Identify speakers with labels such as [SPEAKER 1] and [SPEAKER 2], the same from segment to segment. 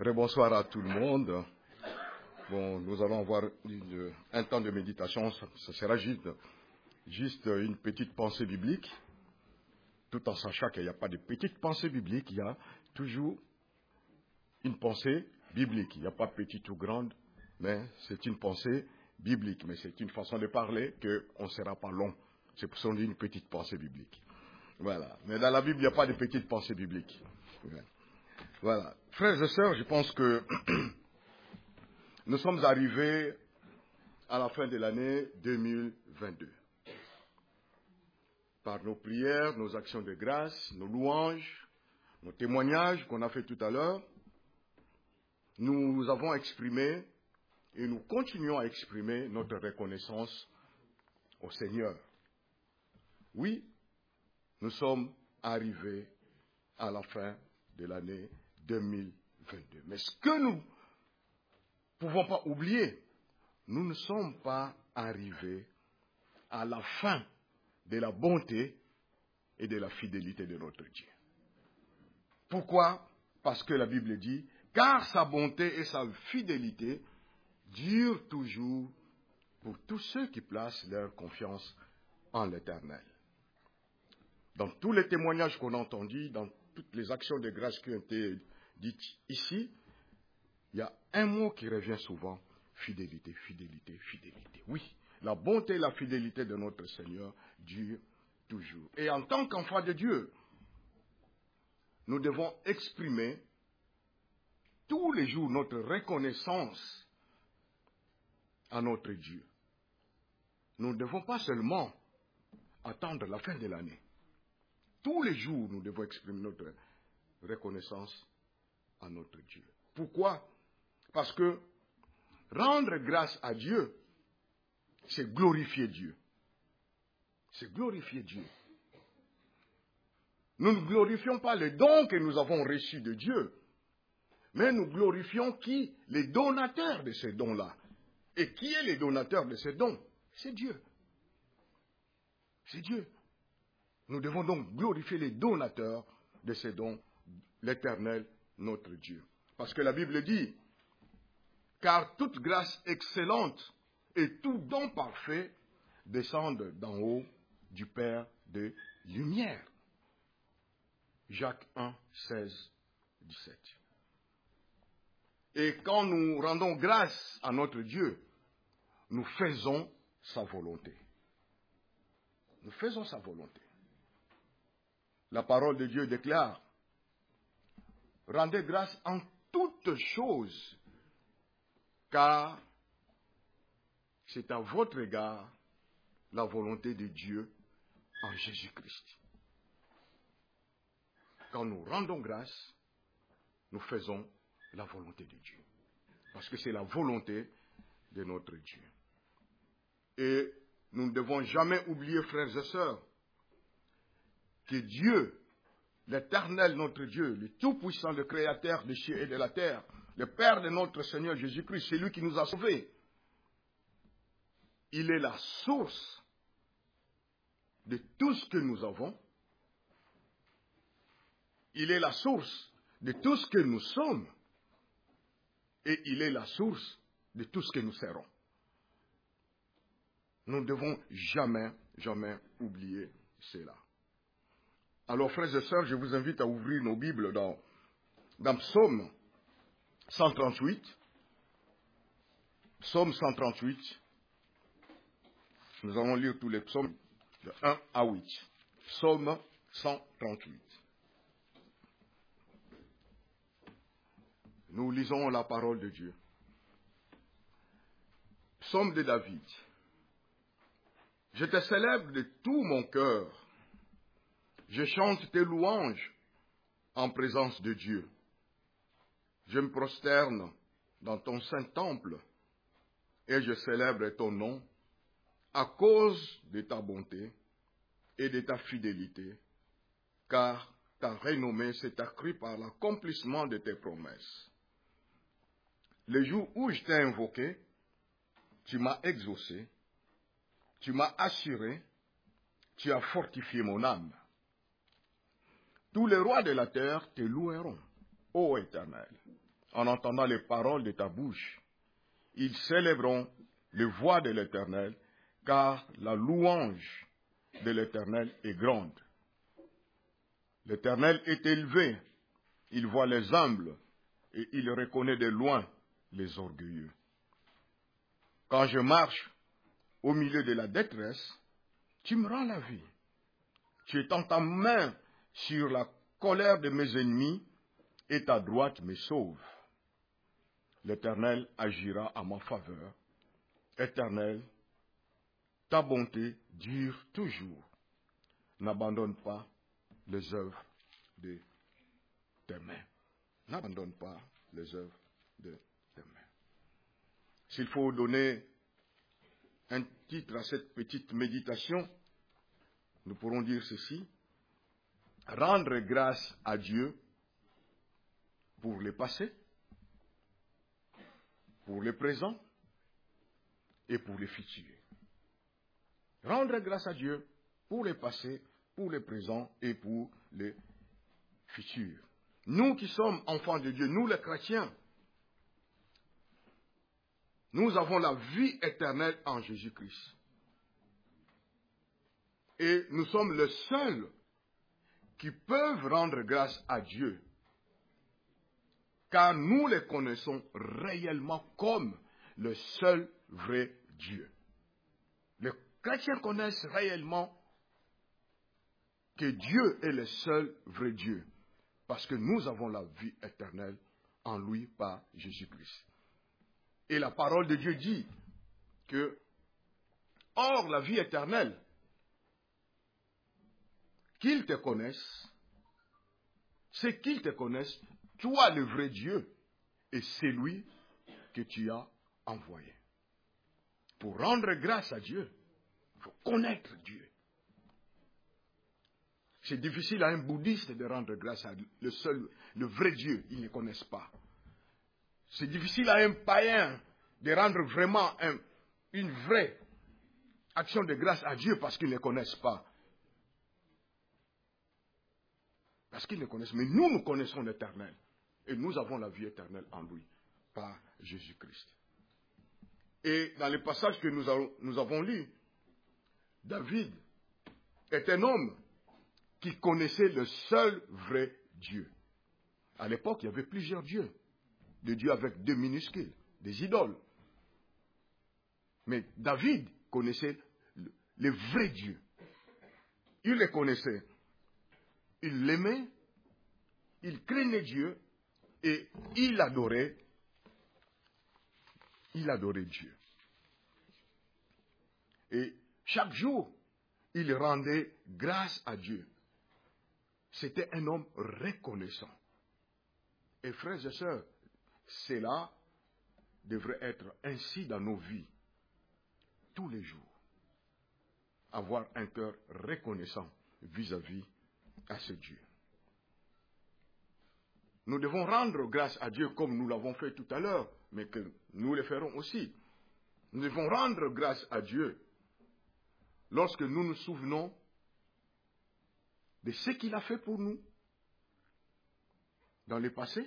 [SPEAKER 1] Bonsoir à tout le monde. Bon, nous allons avoir un temps de méditation, ça sera juste une petite pensée biblique, tout en sachant qu'il n'y a pas de petite pensée biblique, il y a toujours une pensée biblique. Il n'y a pas petite ou grande, mais c'est une pensée biblique. Mais c'est une façon de parler qu'on ne sera pas long. C'est pour ça qu'on dit une petite pensée biblique. Voilà. Mais dans la Bible, il n'y a pas de petite pensée biblique. Voilà. Frères et sœurs, je pense que nous sommes arrivés à la fin de l'année 2022. Par nos prières, nos actions de grâce, nos louanges, nos témoignages qu'on a fait tout à l'heure, nous avons exprimé et nous continuons à exprimer notre reconnaissance au Seigneur. Oui, nous sommes arrivés à la fin de l'année 2022. Mais ce que nous ne pouvons pas oublier, nous ne sommes pas arrivés à la fin de la bonté et de la fidélité de notre Dieu. Pourquoi? Parce que la Bible dit, car sa bonté et sa fidélité durent toujours pour tous ceux qui placent leur confiance en l'Éternel. Dans tous les témoignages qu'on a entendus, dans toutes les actions de grâce qui ont été dites ici, il y a un mot qui revient souvent, fidélité, fidélité, fidélité. Oui, la bonté et la fidélité de notre Seigneur durent toujours. Et en tant qu'enfants de Dieu, nous devons exprimer tous les jours notre reconnaissance à notre Dieu. Nous ne devons pas seulement attendre la fin de l'année. Tous les jours, nous devons exprimer notre reconnaissance à notre Dieu. Pourquoi? Parce que rendre grâce à Dieu, c'est glorifier Dieu. C'est glorifier Dieu. Nous ne glorifions pas les dons que nous avons reçus de Dieu, mais nous glorifions qui? Les donateurs de ces dons-là. Et qui est les donateurs de ces dons? C'est Dieu. C'est Dieu. Nous devons donc glorifier les donateurs de ces dons, l'Éternel, notre Dieu. Parce que la Bible dit, car toute grâce excellente et tout don parfait descendent d'en haut du Père de lumière. Jacques 1, 16, 17. Et quand nous rendons grâce à notre Dieu, nous faisons sa volonté. Nous faisons sa volonté. La parole de Dieu déclare, rendez grâce en toutes choses, car c'est à votre égard la volonté de Dieu en Jésus-Christ. Quand nous rendons grâce, nous faisons la volonté de Dieu. Parce que c'est la volonté de notre Dieu. Et nous ne devons jamais oublier, frères et sœurs, que Dieu, l'Éternel, notre Dieu, le Tout-Puissant, le Créateur des cieux et de la terre, le Père de notre Seigneur Jésus-Christ, c'est lui qui nous a sauvés. Il est la source de tout ce que nous avons. Il est la source de tout ce que nous sommes. Et il est la source de tout ce que nous serons. Nous ne devons jamais, jamais oublier cela. Alors, frères et sœurs, je vous invite à ouvrir nos Bibles dans Psaume 138. Psaume 138. Nous allons lire tous les psaumes de 1 à 8. Psaume 138. Nous lisons la parole de Dieu. Psaume de David. Je te célèbre de tout mon cœur. Je chante tes louanges en présence de Dieu. Je me prosterne dans ton saint temple et je célèbre ton nom à cause de ta bonté et de ta fidélité, car ta renommée s'est accrue par l'accomplissement de tes promesses. Le jour où je t'ai invoqué, tu m'as exaucé, tu m'as assuré, tu as fortifié mon âme. Tous les rois de la terre te loueront, ô Éternel. en entendant les paroles de ta bouche. Ils célébreront les voies de l'Éternel, car la louange de l'Éternel est grande. L'Éternel est élevé, il voit les humbles, et il reconnaît de loin les orgueilleux. Quand je marche au milieu de la détresse, tu me rends la vie. Tu étends ta main sur la colère de mes ennemis, et ta droite me sauve. L'Éternel agira à ma faveur. Éternel, ta bonté dure toujours. N'abandonne pas les œuvres de tes mains. N'abandonne pas les œuvres de tes mains. S'il faut donner un titre à cette petite méditation, nous pourrons dire ceci: rendre grâce à Dieu pour le passé, pour le présent et pour le futur. Rendre grâce à Dieu pour le passé, pour le présent et pour le futur. Nous qui sommes enfants de Dieu, nous les chrétiens, nous avons la vie éternelle en Jésus-Christ. Et nous sommes les seuls qui peuvent rendre grâce à Dieu, car nous les connaissons réellement comme le seul vrai Dieu. Les chrétiens connaissent réellement que Dieu est le seul vrai Dieu, parce que nous avons la vie éternelle en lui par Jésus-Christ. Et la parole de Dieu dit que, hors la vie éternelle, qu'ils te connaissent, c'est qu'ils te connaissent, toi le vrai Dieu, et c'est lui que tu as envoyé. Pour rendre grâce à Dieu, il faut connaître Dieu. C'est difficile à un bouddhiste de rendre grâce à le vrai Dieu, ils ne connaissent pas. C'est difficile à un païen de rendre vraiment une vraie action de grâce à Dieu parce qu'ils ne connaissent pas. Parce qu'ils ne connaissent, mais nous connaissons l'Éternel. Et nous avons la vie éternelle en lui, par Jésus-Christ. Et dans les passages que nous avons lus, David est un homme qui connaissait le seul vrai Dieu. À l'époque, il y avait plusieurs dieux. Des dieux avec deux minuscules, des idoles. Mais David connaissait le vrai Dieu. Il le connaissait. Il l'aimait, il craignait Dieu et il adorait Dieu. Et chaque jour, il rendait grâce à Dieu. C'était un homme reconnaissant. Et frères et sœurs, cela devrait être ainsi dans nos vies, tous les jours. Avoir un cœur reconnaissant vis-à-vis à ce Dieu. Nous devons rendre grâce à Dieu comme nous l'avons fait tout à l'heure, mais que nous le ferons aussi. Nous devons rendre grâce à Dieu lorsque nous nous souvenons de ce qu'il a fait pour nous dans le passé.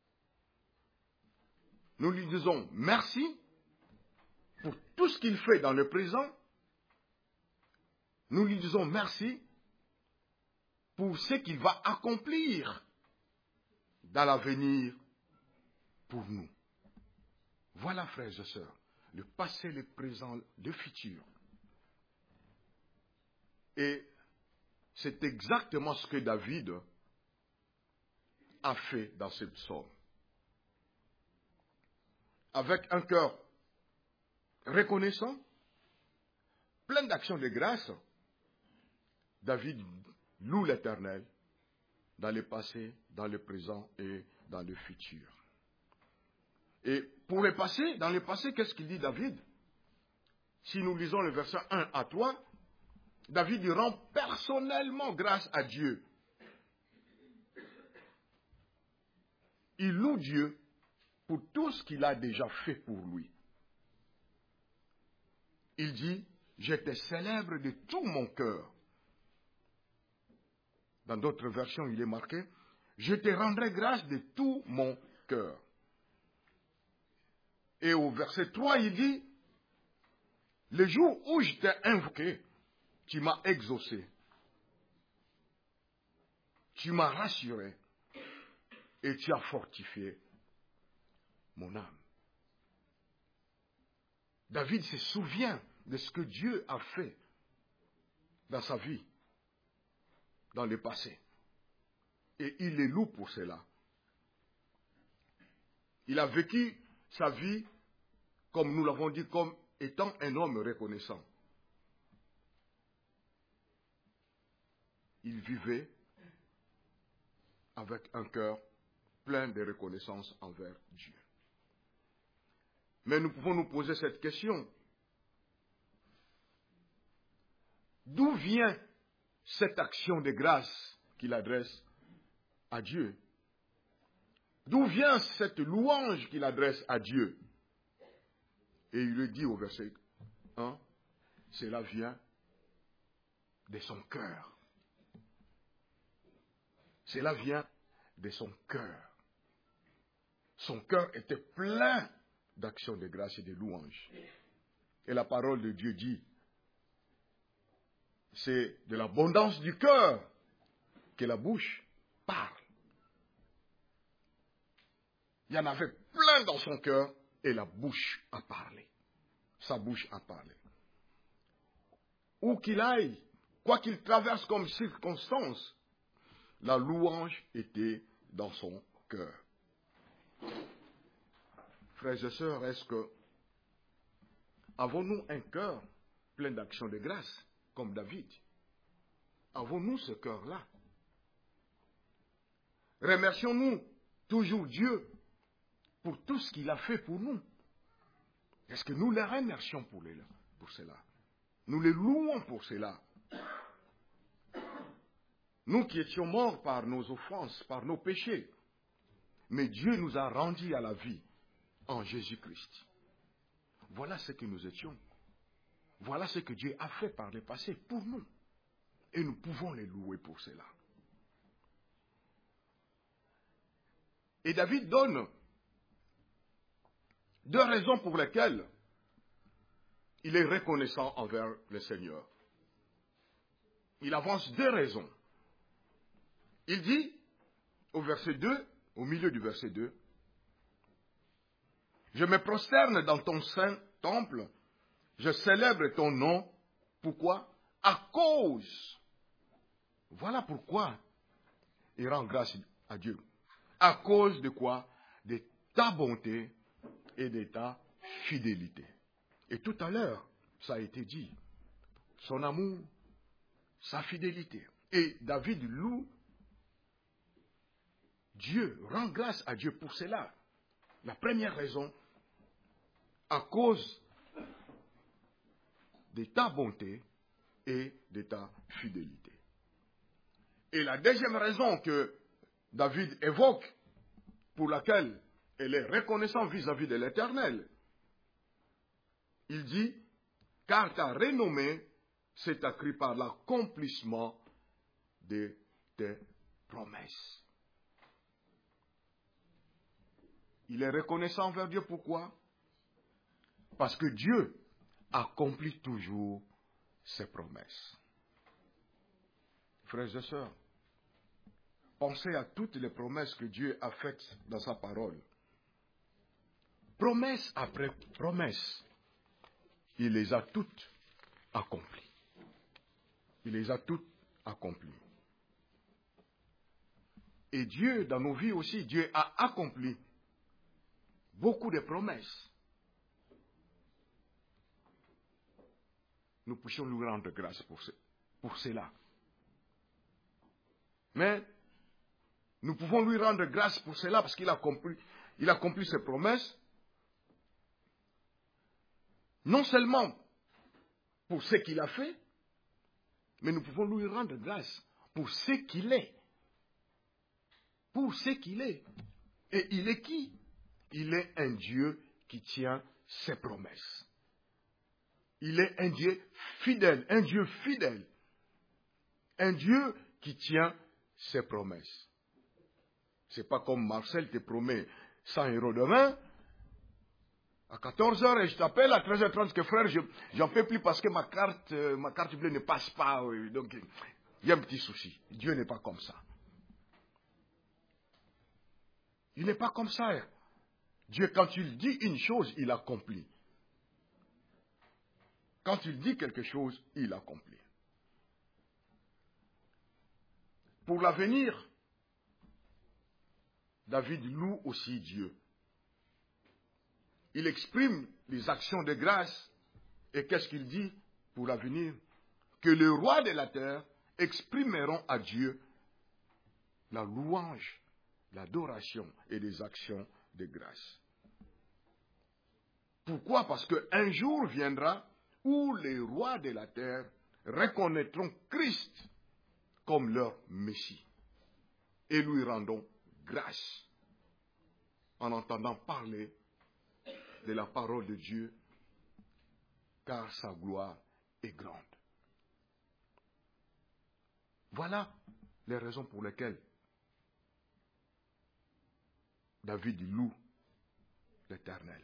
[SPEAKER 1] Nous lui disons merci pour tout ce qu'il fait dans le présent. Nous lui disons merci pour ce qu'il va accomplir dans l'avenir pour nous. Voilà, frères et sœurs, le passé, le présent, le futur. Et c'est exactement ce que David a fait dans ce psaume. Avec un cœur reconnaissant, plein d'actions de grâce, David loue l'Éternel dans le passé, dans le présent et dans le futur. Et pour le passé, dans le passé, qu'est-ce qu'il dit David? Si nous lisons le verset 1 à 3, David rend personnellement grâce à Dieu. Il loue Dieu pour tout ce qu'il a déjà fait pour lui. Il dit, je te célèbre de tout mon cœur. Dans d'autres versions, il est marqué, je te rendrai grâce de tout mon cœur. Et au verset 3, il dit, le jour où je t'ai invoqué, tu m'as exaucé. Tu m'as rassuré et tu as fortifié mon âme. David se souvient de ce que Dieu a fait dans sa vie, dans le passé. Et il les loue pour cela. Il a vécu sa vie, comme nous l'avons dit, comme étant un homme reconnaissant. Il vivait avec un cœur plein de reconnaissance envers Dieu. Mais nous pouvons nous poser cette question. D'où vient cette action de grâce qu'il adresse à Dieu? D'où vient cette louange qu'il adresse à Dieu? Et il le dit au verset 1, cela vient de son cœur. Cela vient de son cœur. Son cœur était plein d'actions de grâce et de louange. Et la parole de Dieu dit, c'est de l'abondance du cœur que la bouche parle. Il y en avait plein dans son cœur et la bouche a parlé. Sa bouche a parlé. Où qu'il aille, quoi qu'il traverse comme circonstance, la louange était dans son cœur. Frères et sœurs, est-ce que avons-nous un cœur plein d'actions de grâce, comme David? Avons-nous ce cœur-là? Remercions-nous toujours Dieu pour tout ce qu'il a fait pour nous? Est-ce que nous le remercions pour cela? Nous les louons pour cela? Nous qui étions morts par nos offenses, par nos péchés, mais Dieu nous a rendus à la vie en Jésus-Christ. Voilà ce que nous étions. Voilà ce que Dieu a fait par le passé pour nous. Et nous pouvons les louer pour cela. Et David donne 2 raisons pour lesquelles il est reconnaissant envers le Seigneur. Il avance 2 raisons. Il dit, au verset 2, au milieu du verset 2, « Je me prosterne dans ton saint temple, je célèbre ton nom. » Pourquoi? À cause. Voilà pourquoi il rend grâce à Dieu. À cause de quoi? De ta bonté et de ta fidélité. Et tout à l'heure, ça a été dit. Son amour, sa fidélité. Et David loue Dieu, rend grâce à Dieu pour cela. La première raison, à cause de ta bonté et de ta fidélité. Et la deuxième raison que David évoque, pour laquelle elle est reconnaissante vis-à-vis de l'Éternel, il dit, car ta renommée s'est accrue par l'accomplissement de tes promesses. Il est reconnaissant envers Dieu, pourquoi? Parce que Dieu accomplit toujours ses promesses. Frères et sœurs, pensez à toutes les promesses que Dieu a faites dans sa parole. Promesse après promesse, il les a toutes accomplies. Il les a toutes accomplies. Et Dieu, dans nos vies aussi, Dieu a accompli beaucoup de promesses. Nous puissions lui rendre grâce pour cela. Mais nous pouvons lui rendre grâce pour cela parce qu'il a accompli ses promesses. Non seulement pour ce qu'il a fait, mais nous pouvons lui rendre grâce pour ce qu'il est. Pour ce qu'il est. Et il est qui? Il est un Dieu qui tient ses promesses. Il est un Dieu fidèle, un Dieu fidèle. Un Dieu qui tient ses promesses. C'est pas comme Marcel te promet 100 € demain. à 14h et je t'appelle à 13h30 que frère, j'en peux plus parce que ma carte bleue ne passe pas. Donc, il y a un petit souci. Dieu n'est pas comme ça. Il n'est pas comme ça. Dieu, quand il dit une chose, il accomplit. Quand il dit quelque chose, il accomplit. Pour l'avenir, David loue aussi Dieu. Il exprime les actions de grâce. Et qu'est-ce qu'il dit pour l'avenir? Que le roi de la terre exprimeront à Dieu la louange, l'adoration et les actions de grâce. Pourquoi? Parce qu'un jour viendra où les rois de la terre reconnaîtront Christ comme leur Messie et lui rendront grâce en entendant parler de la parole de Dieu, car sa gloire est grande. Voilà les raisons pour lesquelles David loue l'Éternel.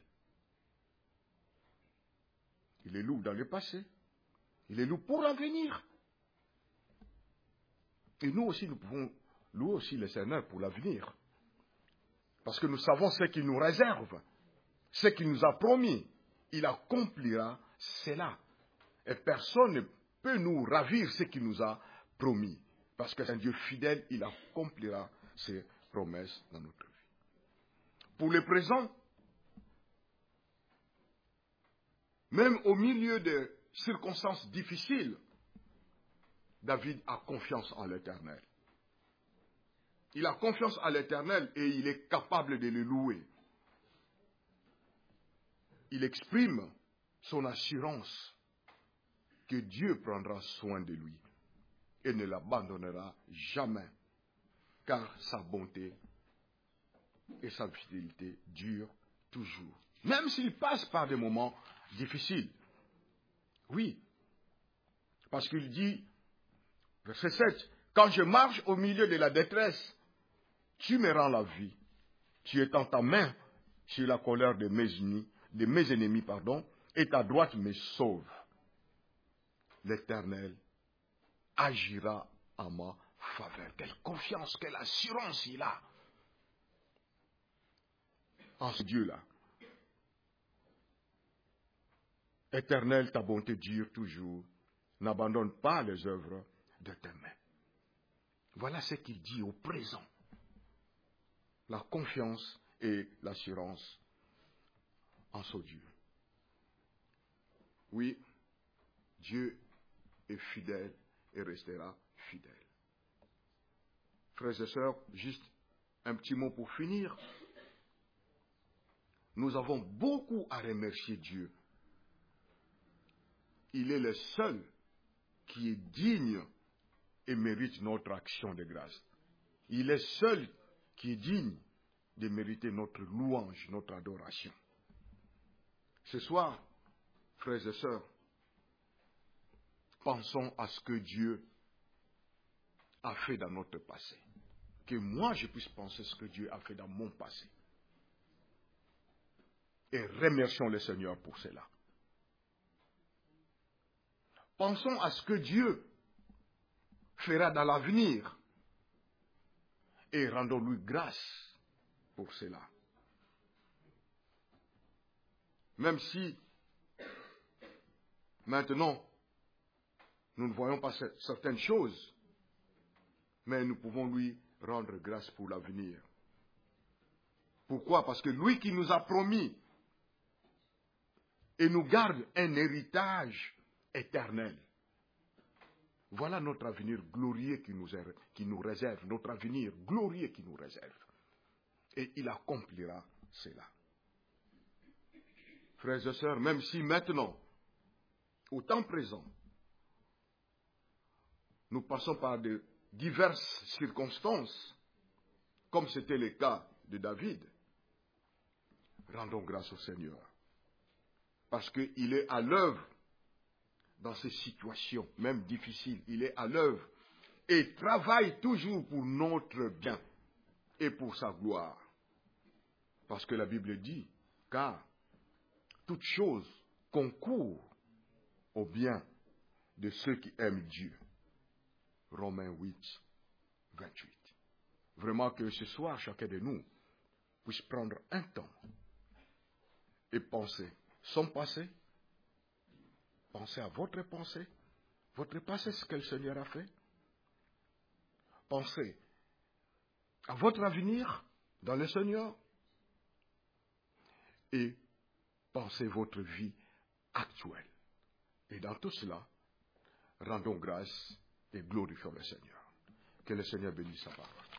[SPEAKER 1] Il est loue dans le passé, il est loue pour l'avenir. Et nous aussi, nous pouvons louer aussi l'Éternel pour l'avenir. Parce que nous savons ce qu'il nous réserve, ce qu'il nous a promis. Il accomplira cela. Et personne ne peut nous ravir ce qu'il nous a promis. Parce que c'est un Dieu fidèle, il accomplira ses promesses dans notre vie. Pour le présent, même au milieu de circonstances difficiles, David a confiance en l'Éternel. Il a confiance en l'Éternel et il est capable de le louer. Il exprime son assurance que Dieu prendra soin de lui et ne l'abandonnera jamais, car sa bonté et sa fidélité durent toujours. Même s'il passe par des moments difficiles. Oui, parce qu'il dit, verset 7, « Quand je marche au milieu de la détresse, tu me rends la vie. Tu étends ta main sur la colère de mes ennemis, et ta droite me sauve. L'Éternel agira en ma faveur. » Quelle confiance, quelle assurance il a en ce Dieu-là. Éternel, ta bonté dure toujours. N'abandonne pas les œuvres de tes mains. Voilà ce qu'il dit au présent. La confiance et l'assurance en ce Dieu. Oui, Dieu est fidèle et restera fidèle. Frères et sœurs, juste un petit mot pour finir. Nous avons beaucoup à remercier Dieu. Il est le seul qui est digne et mérite notre action de grâce. Il est seul qui est digne de mériter notre louange, notre adoration. Ce soir, frères et sœurs, pensons à ce que Dieu a fait dans notre passé. Que moi, je puisse penser ce que Dieu a fait dans mon passé. Et remercions le Seigneur pour cela. Pensons à ce que Dieu fera dans l'avenir. Et rendons-lui grâce pour cela. Même si, maintenant, nous ne voyons pas certaines choses, mais nous pouvons lui rendre grâce pour l'avenir. Pourquoi? Parce que lui qui nous a promis et nous garde un héritage éternel. Voilà notre avenir glorieux qui nous réserve, notre avenir glorieux qui nous réserve. Et il accomplira cela. Frères et sœurs, même si maintenant, au temps présent, nous passons par de diverses circonstances, comme c'était le cas de David, rendons grâce au Seigneur. Parce qu'il est à l'œuvre dans ces situations, même difficiles. Il est à l'œuvre et travaille toujours pour notre bien et pour sa gloire. Parce que la Bible dit, car toute chose concourt au bien de ceux qui aiment Dieu. Romains 8, 28. Vraiment que ce soir, chacun de nous puisse prendre un temps et penser son passé, penser à votre passé, ce que le Seigneur a fait. Pensez à votre avenir dans le Seigneur et pensez votre vie actuelle. Et dans tout cela, rendons grâce et glorifions le Seigneur. Que le Seigneur bénisse sa parole.